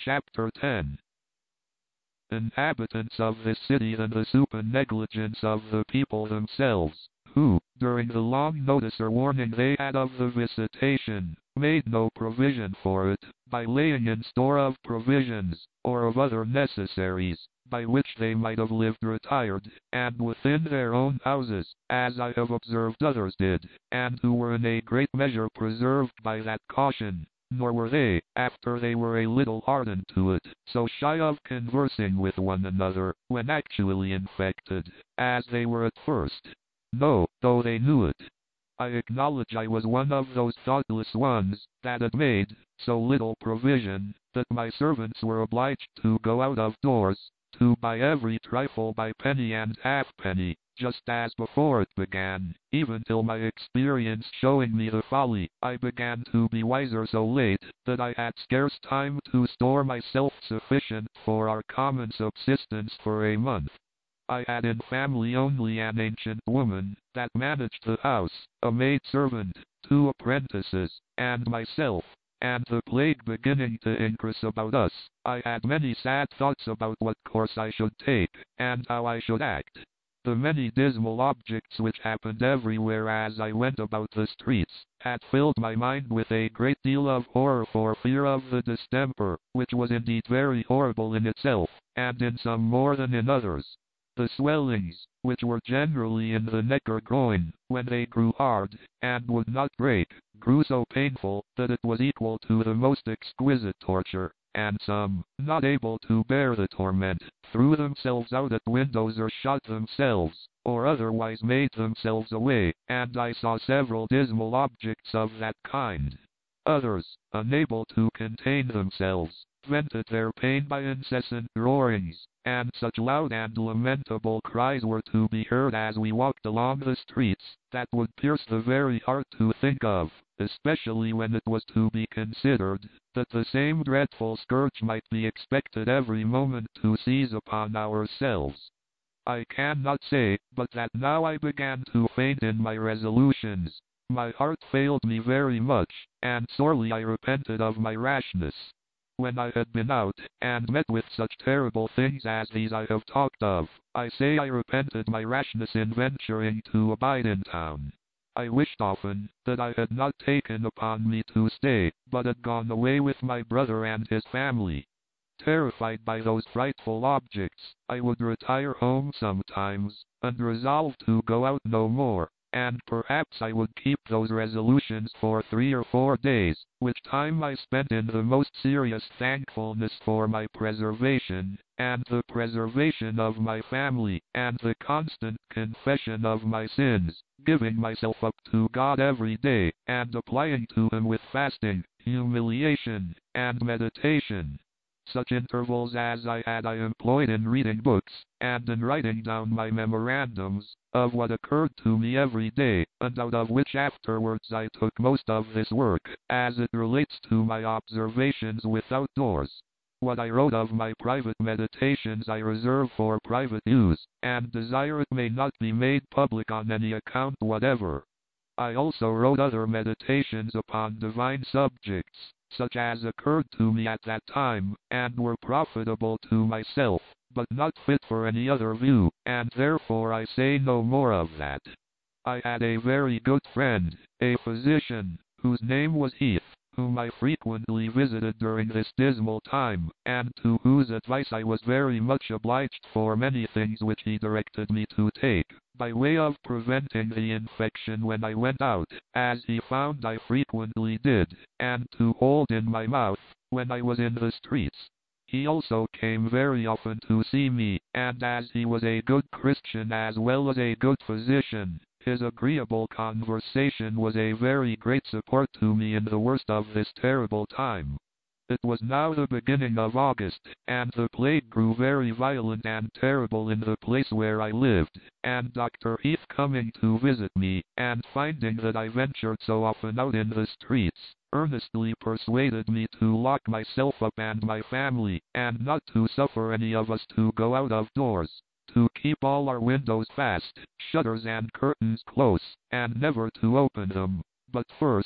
Chapter 10. Inhabitants of this city, and the supine negligence of the people themselves, who, during the long notice or warning they had of the visitation, made no provision for it, by laying in store of provisions, or of other necessaries, by which they might have lived retired, and within their own houses, as I have observed others did, and who were in a great measure preserved by that caution. Nor were they, after they were a little hardened to it, so shy of conversing with one another, when actually infected, as they were at first. No, though they knew it. I acknowledge I was one of those thoughtless ones, that had made so little provision, that my servants were obliged to go out of doors, to buy every trifle by penny and halfpenny, just as before it began, even till my experience showing me the folly, I began to be wiser so late, that I had scarce time to store myself sufficient for our common subsistence for a month. I had in family only an ancient woman, that managed the house, a maid-servant, 2 apprentices, and myself. And the plague beginning to increase about us, I had many sad thoughts about what course I should take, and how I should act. The many dismal objects which happened everywhere as I went about the streets, had filled my mind with a great deal of horror for fear of the distemper, which was indeed very horrible in itself, and in some more than in others. The swellings, which were generally in the neck or groin, when they grew hard, and would not break, grew so painful, that it was equal to the most exquisite torture, and some, not able to bear the torment, threw themselves out at windows or shot themselves, or otherwise made themselves away, and I saw several dismal objects of that kind. Others, unable to contain themselves, vented their pain by incessant roarings, and such loud and lamentable cries were to be heard as we walked along the streets, that would pierce the very heart to think of, especially when it was to be considered, that the same dreadful scourge might be expected every moment to seize upon ourselves. I cannot say, but that now I began to faint in my resolutions. My heart failed me very much, and sorely I repented of my rashness. When I had been out, and met with such terrible things as these I have talked of, I say I repented my rashness in venturing to abide in town. I wished often, that I had not taken upon me to stay, but had gone away with my brother and his family. Terrified by those frightful objects, I would retire home sometimes, and resolve to go out no more, and perhaps I would keep those resolutions for 3 or 4 days, which time I spent in the most serious thankfulness for my preservation, and the preservation of my family, and the constant confession of my sins, giving myself up to God every day, and applying to Him with fasting, humiliation, and meditation. Such intervals as I had I employed in reading books, and in writing down my memorandums, of what occurred to me every day, and out of which afterwards I took most of this work, as it relates to my observations without doors. What I wrote of my private meditations I reserve for private use, and desire it may not be made public on any account whatever. I also wrote other meditations upon divine subjects, such as occurred to me at that time, and were profitable to myself, but not fit for any other view, and therefore I say no more of that. I had a very good friend, a physician, whose name was Heath, whom I frequently visited during this dismal time, and to whose advice I was very much obliged for many things which he directed me to take, by way of preventing the infection when I went out, as he found I frequently did, and to hold in my mouth, when I was in the streets. He also came very often to see me, and as he was a good Christian as well as a good physician, his agreeable conversation was a very great support to me in the worst of this terrible time. It was now the beginning of August, and the plague grew very violent and terrible in the place where I lived, and Dr. Heath coming to visit me, and finding that I ventured so often out in the streets, earnestly persuaded me to lock myself up and my family, and not to suffer any of us to go out of doors, to keep all our windows fast, shutters and curtains close, and never to open them, but first,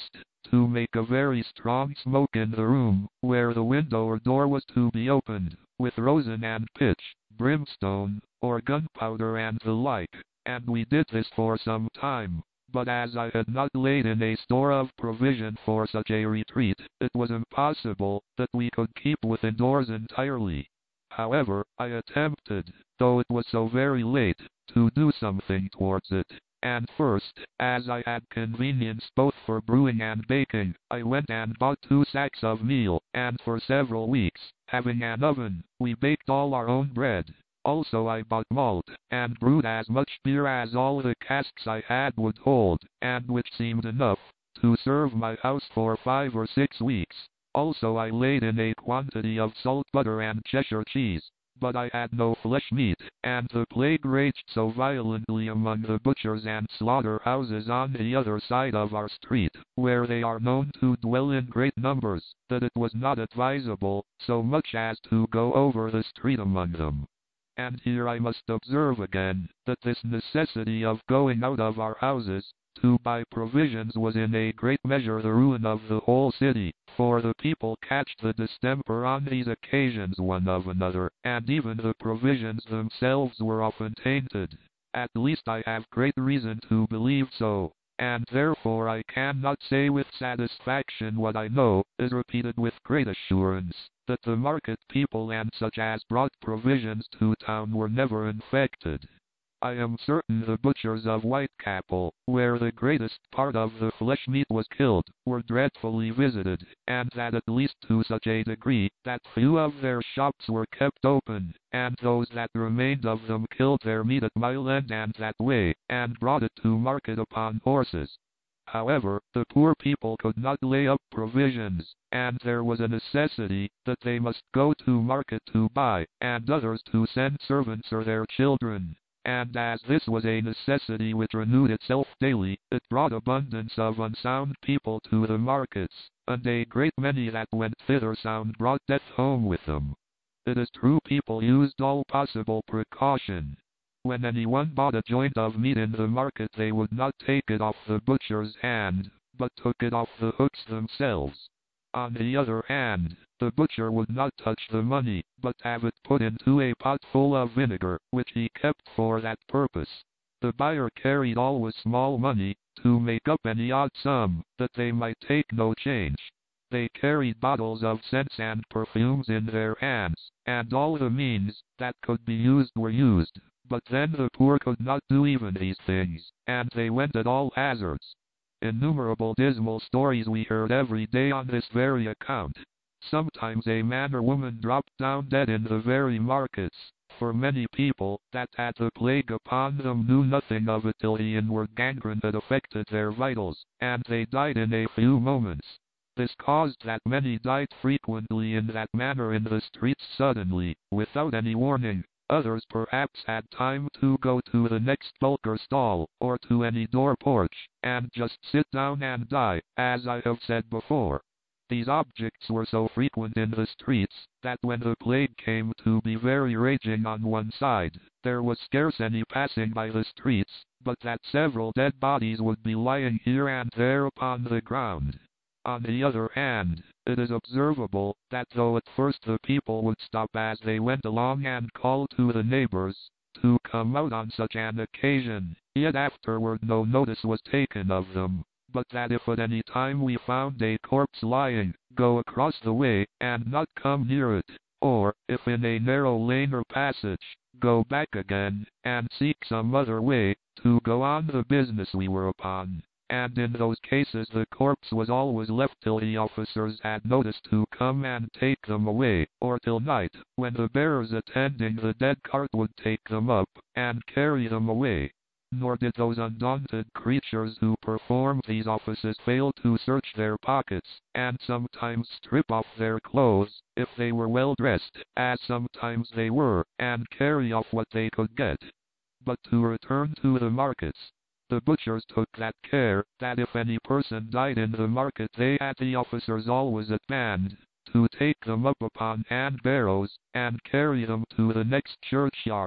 to make a very strong smoke in the room, where the window or door was to be opened, with rosin and pitch, brimstone, or gunpowder and the like, and we did this for some time. But as I had not laid in a store of provision for such a retreat, it was impossible that we could keep within doors entirely. However, I attempted, though it was so very late, to do something towards it. And first, as I had convenience both for brewing and baking, I went and bought 2 sacks of meal, and for several weeks, having an oven, we baked all our own bread. Also I bought malt, and brewed as much beer as all the casks I had would hold, and which seemed enough to serve my house for 5 or 6 weeks. Also I laid in a quantity of salt butter and Cheshire cheese. But I had no flesh meat, and the plague raged so violently among the butchers and slaughter-houses on the other side of our street, where they are known to dwell in great numbers, that it was not advisable so much as to go over the street among them. And here I must observe again, that this necessity of going out of our houses to buy provisions was in a great measure the ruin of the whole city, for the people catched the distemper on these occasions one of another, and even the provisions themselves were often tainted. At least I have great reason to believe so, and therefore I cannot say with satisfaction what I know is repeated with great assurance, that the market people and such as brought provisions to town were never infected. I am certain the butchers of Whitechapel, where the greatest part of the flesh meat was killed, were dreadfully visited, and that at least to such a degree, that few of their shops were kept open, and those that remained of them killed their meat at Mile End and that way, and brought it to market upon horses. However, the poor people could not lay up provisions, and there was a necessity that they must go to market to buy, and others to send servants or their children. And as this was a necessity which renewed itself daily, it brought abundance of unsound people to the markets, and a great many that went thither sound brought death home with them. It is true people used all possible precaution. When anyone bought a joint of meat in the market they would not take it off the butcher's hand, but took it off the hooks themselves. On the other hand, the butcher would not touch the money, but have it put into a pot full of vinegar, which he kept for that purpose. The buyer carried always small money, to make up any odd sum, that they might take no change. They carried bottles of scents and perfumes in their hands, and all the means that could be used were used. But then the poor could not do even these things, and they went at all hazards. Innumerable dismal stories we heard every day on this very account. Sometimes a man or woman dropped down dead in the very markets, for many people that had the plague upon them knew nothing of it till the inward gangrene had affected their vitals, and they died in a few moments. This caused that many died frequently in that manner in the streets suddenly, without any warning. Others perhaps had time to go to the next bulker stall, or to any door porch, and just sit down and die, as I have said before. These objects were so frequent in the streets, that when the plague came to be very raging on one side, there was scarce any passing by the streets, but that several dead bodies would be lying here and there upon the ground. On the other hand, it is observable that though at first the people would stop as they went along and call to the neighbors to come out on such an occasion, yet afterward no notice was taken of them, but that if at any time we found a corpse lying, go across the way, and not come near it, or, if in a narrow lane or passage, go back again, and seek some other way, to go on the business we were upon. And in those cases the corpse was always left till the officers had notice to come and take them away, or till night, when the bearers attending the dead cart would take them up, and carry them away. Nor did those undaunted creatures who performed these offices fail to search their pockets, and sometimes strip off their clothes, if they were well dressed, as sometimes they were, and carry off what they could get. But to return to the markets. The butchers took that care, that if any person died in the market they had the officers always at hand, to take them up upon hand barrows, and carry them to the next churchyard.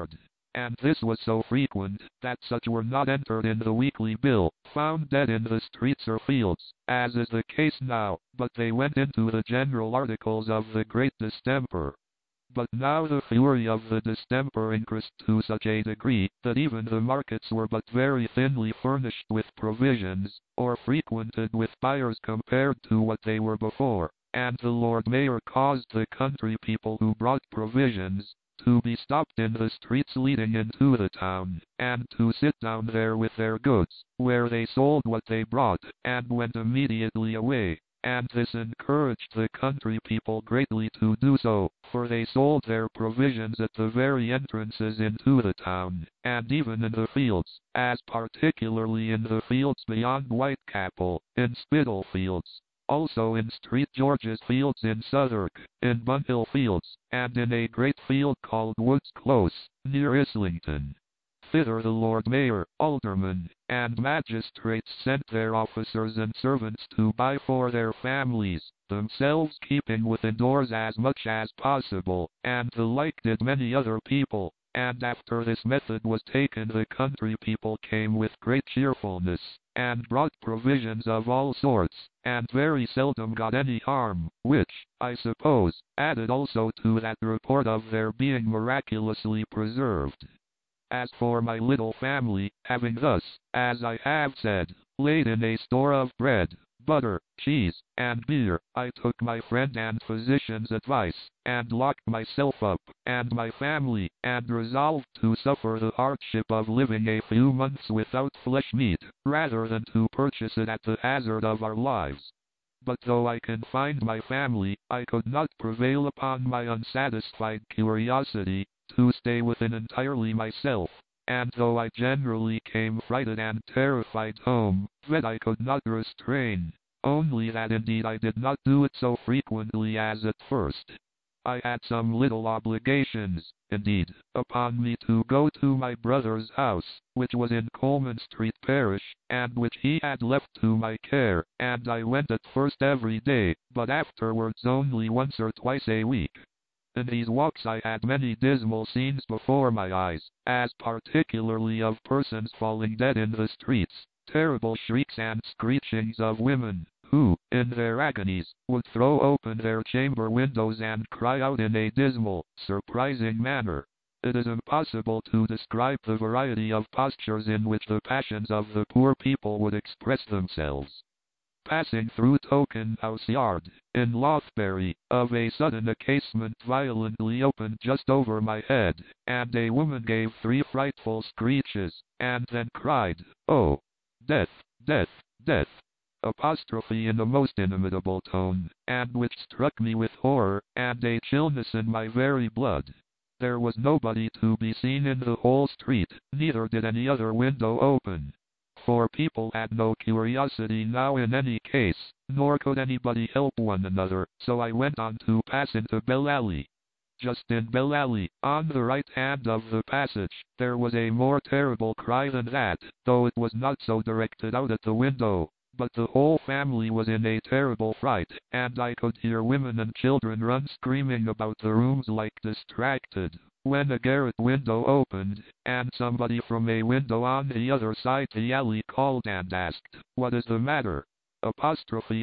and this was so frequent that such were not entered in the weekly bill, found dead in the streets or fields, as is the case now, but they went into the general articles of the great distemper. But now the fury of the distemper increased to such a degree, that even the markets were but very thinly furnished with provisions, or frequented with buyers compared to what they were before, and the Lord Mayor caused the country people who brought provisions to be stopped in the streets leading into the town, and to sit down there with their goods, where they sold what they brought, and went immediately away. And this encouraged the country people greatly to do so, for they sold their provisions at the very entrances into the town, and even in the fields, as particularly in the fields beyond Whitechapel, in Spitalfields, also in St. George's Fields in Southwark, in Bunhill Fields, and in a great field called Wood's Close, near Islington. Thither the Lord Mayor, aldermen, and magistrates sent their officers and servants to buy for their families, themselves keeping within doors as much as possible, and the like did many other people. And after this method was taken, the country people came with great cheerfulness, and brought provisions of all sorts, and very seldom got any harm, which, I suppose, added also to that report of their being miraculously preserved. As for my little family, having thus, as I have said, laid in a store of bread, butter, cheese, and beer, I took my friend and physician's advice, and locked myself up, and my family, and resolved to suffer the hardship of living a few months without flesh meat, rather than to purchase it at the hazard of our lives. But though I confined my family, I could not prevail upon my unsatisfied curiosity to stay within entirely myself, and though I generally came frighted and terrified home, that I could not restrain, only that indeed I did not do it so frequently as at first. I had some little obligations, indeed, upon me to go to my brother's house, which was in Coleman Street parish, and which he had left to my care, and I went at first every day, but afterwards only once or twice a week. In these walks I had many dismal scenes before my eyes, as particularly of persons falling dead in the streets, terrible shrieks and screechings of women, who, in their agonies, would throw open their chamber windows and cry out in a dismal, surprising manner. It is impossible to describe the variety of postures in which the passions of the poor people would express themselves. Passing through Token House Yard, in Lothbury, of a sudden a casement violently opened just over my head, and a woman gave 3 frightful screeches, and then cried, "Oh! Death! Death! Death!" apostrophe in a most inimitable tone, and which struck me with horror, and a chillness in my very blood. There was nobody to be seen in the whole street, neither did any other window open. For people had no curiosity now in any case, nor could anybody help one another, so I went on to pass into Bell Alley. Just in Bell Alley, on the right hand of the passage, there was a more terrible cry than that, though it was not so directed out at the window. But the whole family was in a terrible fright, and I could hear women and children run screaming about the rooms like distracted, when a garret window opened, and somebody from a window on the other side the alley called and asked, "What is the matter?" Apostrophe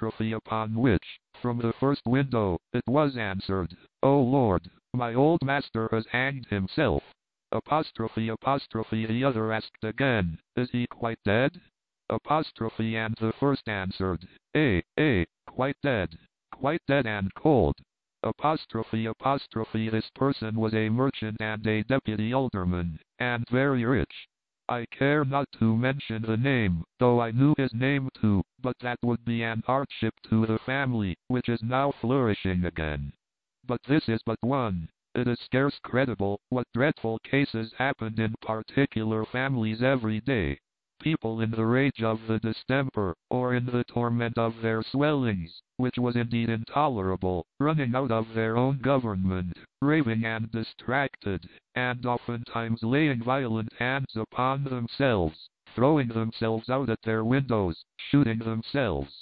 upon which, from the first window, it was answered, "Oh Lord, my old master has hanged himself." Apostrophe the other asked again, "Is he quite dead?" Apostrophe and the first answered, quite dead and cold." Apostrophe this person was a merchant and a deputy alderman, and very rich. I care not to mention the name, though I knew his name too, but that would be an hardship to the family, which is now flourishing again. But this is but one. It is scarce credible what dreadful cases happened in particular families every day. People in the rage of the distemper, or in the torment of their swellings, which was indeed intolerable, running out of their own government, raving and distracted, and oftentimes laying violent hands upon themselves, throwing themselves out at their windows, shooting themselves.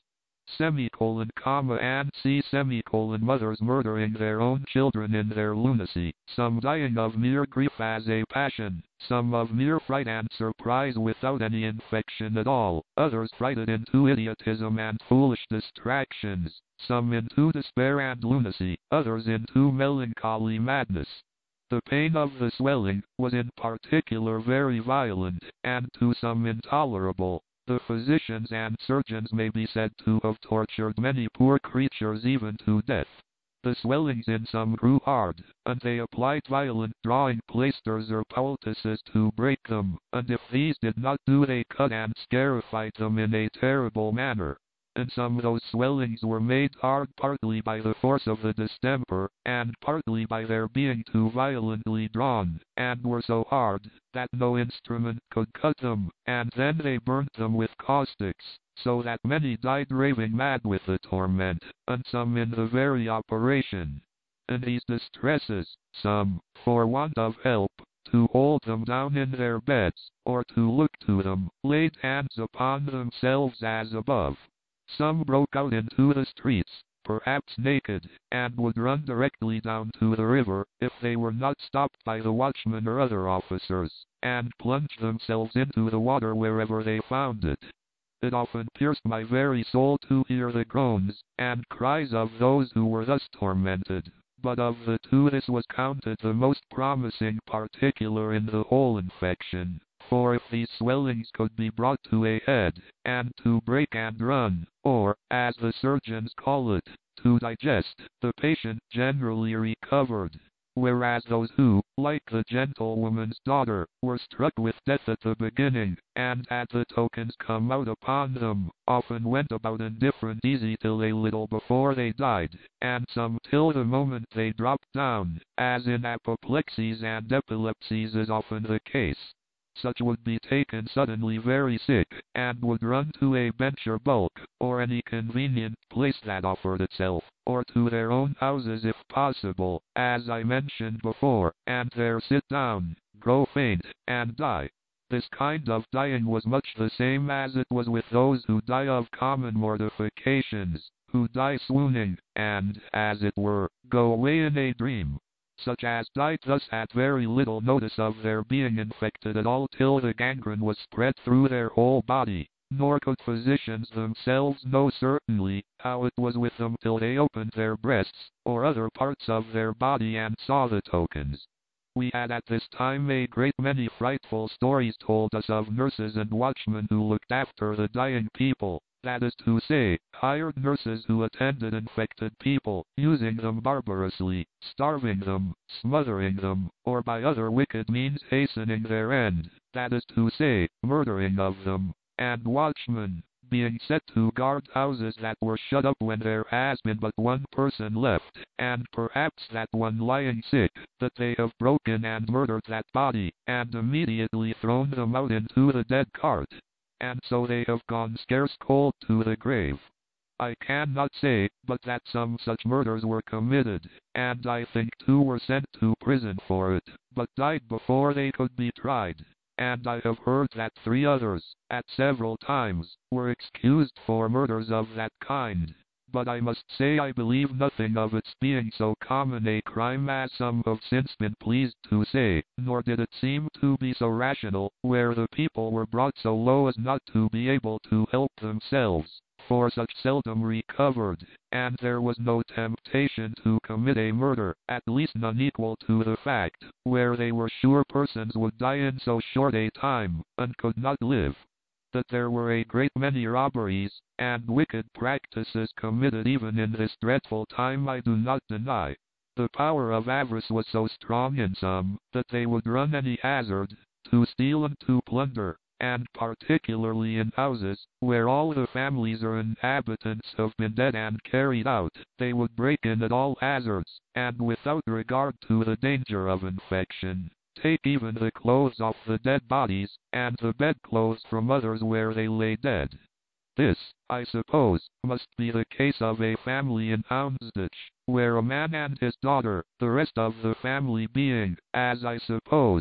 semicolon, comma, and c, semicolon, mothers murdering their own children in their lunacy, some dying of mere grief as a passion, some of mere fright and surprise without any infection at all, others frighted into idiotism and foolish distractions, some into despair and lunacy, others into melancholy madness. The pain of the swelling was in particular very violent, and to some intolerable. The physicians and surgeons may be said to have tortured many poor creatures even to death. The swellings in some grew hard, and they applied violent drawing plasters or poultices to break them, and if these did not do they cut and scarified them in a terrible manner. And some of those swellings were made hard partly by the force of the distemper, and partly by their being too violently drawn, and were so hard, that no instrument could cut them, and then they burnt them with caustics, so that many died raving mad with the torment, and some in the very operation. In these distresses, some, for want of help, to hold them down in their beds, or to look to them, laid hands upon themselves as above. Some broke out into the streets, perhaps naked, and would run directly down to the river, if they were not stopped by the watchmen or other officers, and plunged themselves into the water wherever they found it. It often pierced my very soul to hear the groans and cries of those who were thus tormented, but of the two this was counted the most promising particular in the whole infection. For if these swellings could be brought to a head, and to break and run, or, as the surgeons call it, to digest, the patient generally recovered. Whereas those who, like the gentlewoman's daughter, were struck with death at the beginning, and had the tokens come out upon them, often went about indifferent easy till a little before they died, and some till the moment they dropped down, as in apoplexies and epilepsies is often the case. Such would be taken suddenly very sick, and would run to a bench or bulk, or any convenient place that offered itself, or to their own houses if possible, as I mentioned before, and there sit down, grow faint, and die. This kind of dying was much the same as it was with those who die of common mortifications, who die swooning, and, as it were, go away in a dream. Such as died thus had very little notice of their being infected at all till the gangrene was spread through their whole body, nor could physicians themselves know certainly how it was with them till they opened their breasts, or other parts of their body and saw the tokens. We had at this time a great many frightful stories told us of nurses and watchmen who looked after the dying people, that is to say, hired nurses who attended infected people, using them barbarously, starving them, smothering them, or by other wicked means hastening their end, that is to say, murdering of them, and watchmen, being set to guard houses that were shut up when there has been but one person left, and perhaps that one lying sick, that they have broken and murdered that body, and immediately thrown them out into the dead cart. And so they have gone scarce cold to the grave. I cannot say but that some such murders were committed, and I think 2 were sent to prison for it, but died before they could be tried, and I have heard that 3 others, at several times, were excused for murders of that kind. But I must say I believe nothing of its being so common a crime as some have since been pleased to say, nor did it seem to be so rational, where the people were brought so low as not to be able to help themselves, for such seldom recovered, and there was no temptation to commit a murder, at least none equal to the fact, where they were sure persons would die in so short a time, and could not live. That there were a great many robberies, and wicked practices committed even in this dreadful time I do not deny. The power of avarice was so strong in some, that they would run any hazard, to steal and to plunder, and particularly in houses, where all the families or inhabitants have been dead and carried out, they would break in at all hazards, and without regard to the danger of infection, take even the clothes off the dead bodies, and the bedclothes from others where they lay dead. This, I suppose, must be the case of a family in Houndsditch, where a man and his daughter, the rest of the family being, as I suppose,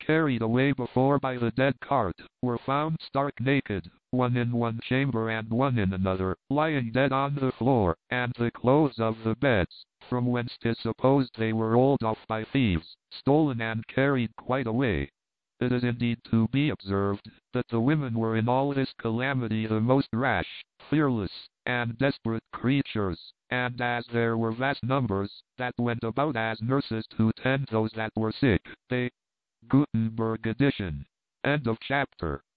carried away before by the dead cart, were found stark naked, one in one chamber and one in another, lying dead on the floor, and the clothes of the beds, from whence 'tis supposed they were rolled off by thieves, stolen and carried quite away. It is indeed to be observed, that the women were in all this calamity the most rash, fearless, and desperate creatures, and as there were vast numbers, that went about as nurses to tend those that were sick, they Gutenberg edition. End of chapter.